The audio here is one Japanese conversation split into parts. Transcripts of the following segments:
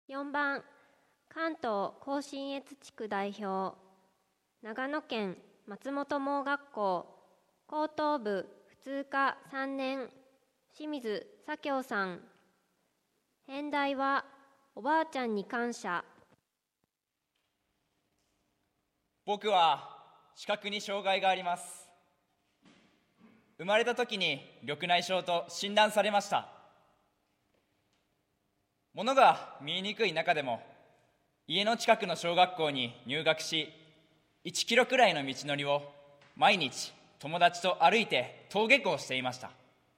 4番関東甲信越地区代表、長野県松本盲学校高等部普通科3年清水左京さん。編題はおばあちゃんに感謝。 僕は視覚に障害があります。生まれた時に緑内障と診断されました。物が見えにくい中でも家の近くの小学校に入学し、1キロくらいの道のりを毎日友達と歩いて登下校していました。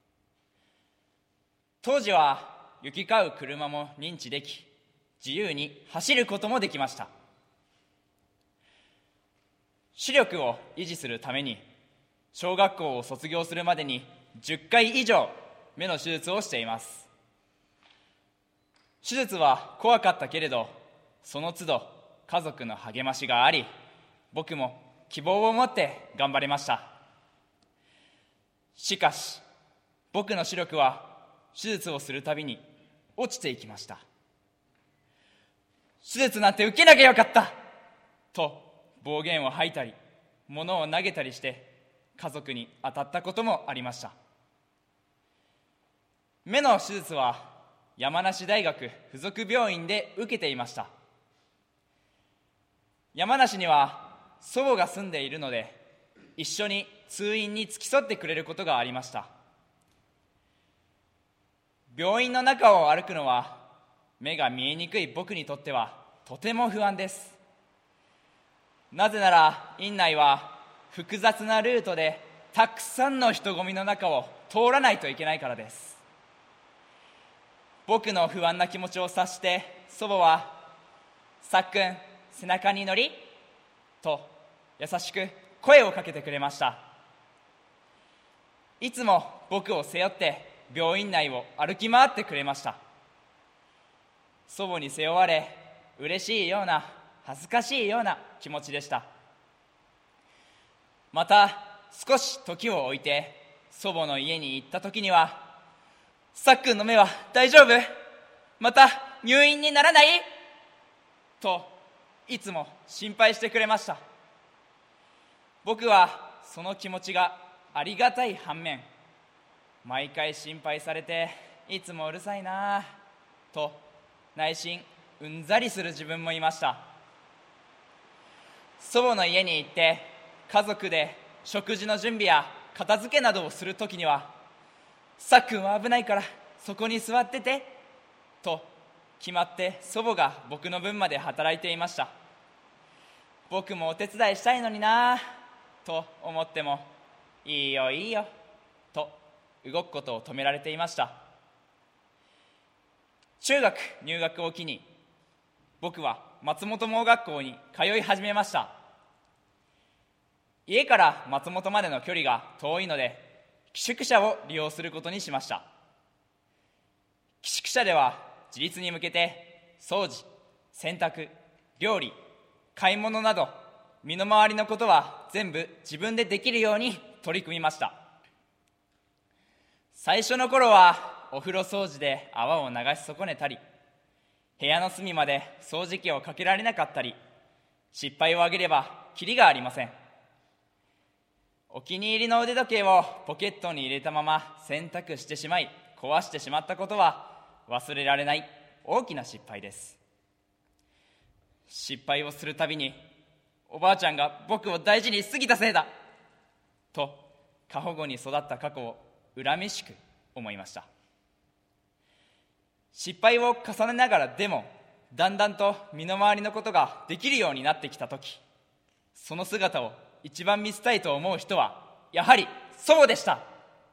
当時は行き交う車も認知でき、自由に走ることもできました。視力を維持するために小学校を卒業するまでに10回以上目の手術をしています。手術は怖かったけれど、その都度家族の励ましがあり、僕も希望を持って頑張れました。しかし僕の視力は手術をするたびに落ちていきました。手術なんて受けなきゃよかったと暴言を吐いたり物を投げたりして家族に当たったこともありました。目の手術は山梨大学附属病院で受けていました。山梨には祖母が住んでいるので、一緒に通院に付き添ってくれることがありました。病院の中を歩くのは目が見えにくい僕にとってはとても不安です。なぜなら院内は複雑なルートでたくさんの人混みの中を通らないといけないからです。僕の不安な気持ちを察して祖母は、さっくん背中に乗りと優しく声をかけてくれました。いつも僕を背負って病院内を歩き回ってくれました。祖母に背負われ、嬉しいような恥ずかしいような気持ちでした。また少し時を置いて祖母の家に行った時には、さっくんの目は大丈夫？また入院にならない？といつも心配してくれました。僕はその気持ちがありがたい反面、毎回心配されていつもうるさいなと内心うんざりする自分もいました。祖母の家に行って家族で食事の準備や片付けなどをするときには、さっくんは危ないからそこに座っててと決まって祖母が僕の分まで働いていました。僕もお手伝いしたいのになと思っても、いいよいいよと動くことを止められていました。中学入学を機に僕は松本盲学校に通い始めました。家から松本までの距離が遠いので寄宿舎を利用することにしました。寄宿舎では自立に向けて掃除、洗濯、料理、買い物など身の回りのことは全部自分でできるように取り組みました。最初の頃はお風呂掃除で泡を流し損ねたり、部屋の隅まで掃除機をかけられなかったり、失敗を挙げればキリがありません。お気に入りの腕時計をポケットに入れたまま洗濯してしまい壊してしまったことは忘れられない大きな失敗です。失敗をするたびにおばあちゃんが僕を大事にしすぎたせいだと過保護に育った過去を恨めしく思いました。失敗を重ねながらでもだんだんと身の回りのことができるようになってきたとき、その姿を一番見せたいと思う人はやはり祖母でした。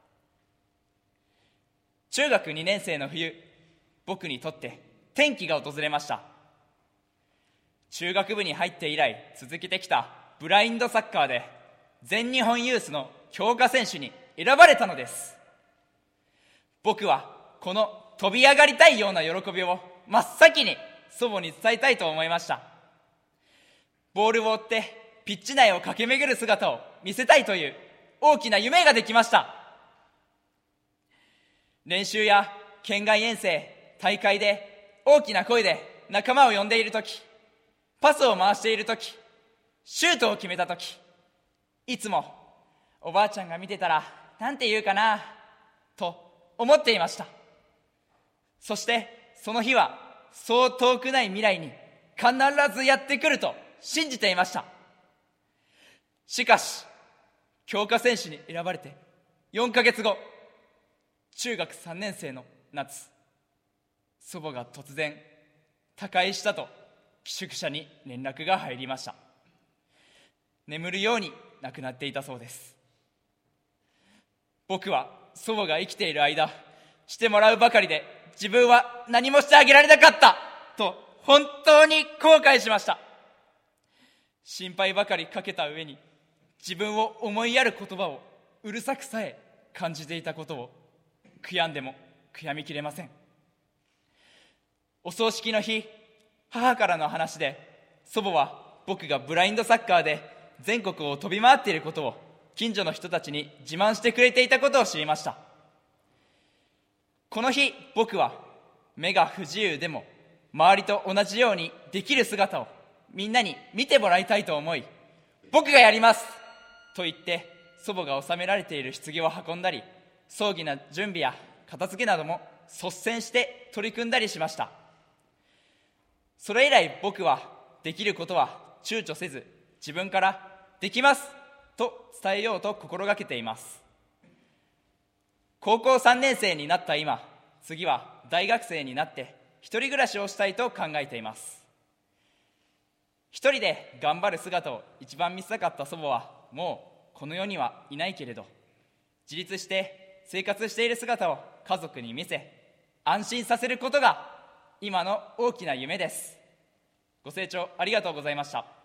中学2年生の冬、僕にとって転機が訪れました。中学部に入って以来続けてきたブラインドサッカーで全日本ユースの強化選手に選ばれたのです。僕はこの飛び上がりたいような喜びを真っ先に祖母に伝えたいと思いました。ボールを追ってピッチ内を駆け巡る姿を見せたいという大きな夢ができました。練習や県外遠征、大会で大きな声で仲間を呼んでいるとき、パスを回しているとき、シュートを決めたとき、いつもおばあちゃんが見てたらなんて言うかなと思っていました。そしてその日はそう遠くない未来に必ずやってくると信じていました。しかし強化選手に選ばれて4ヶ月後、中学3年生の夏、祖母が突然他界したと寄宿舎に連絡が入りました。眠るように亡くなっていたそうです。僕は祖母が生きている間、してもらうばかりで自分は何もしてあげられなかったと本当に後悔しました。心配ばかりかけた上に自分を思いやる言葉をうるさくさえ感じていたことを悔やんでも悔やみきれません。お葬式の日、母からの話で祖母は僕がブラインドサッカーで全国を飛び回っていることを近所の人たちに自慢してくれていたことを知りました。この日僕は目が不自由でも周りと同じようにできる姿をみんなに見てもらいたいと思い、僕がやりますと言って祖母が納められている棺を運んだり、葬儀の準備や片付けなども率先して取り組んだりしました。それ以来僕はできることは躊躇せず、自分からできますと伝えようと心がけています。高校3年生になった今、次は大学生になって一人暮らしをしたいと考えています。一人で頑張る姿を一番見せたかった祖母はもうこの世にはいないけれど、自立して生活している姿を家族に見せ安心させることが今の大きな夢です。ご清聴ありがとうございました。